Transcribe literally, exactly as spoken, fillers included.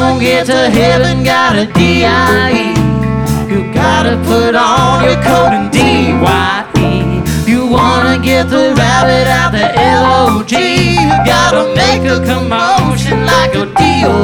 gonna get to heaven, got a D I E. You gotta put on your coat and D Y E. You wanna get the rabbit out the L O G. You gotta make a commotion like a D O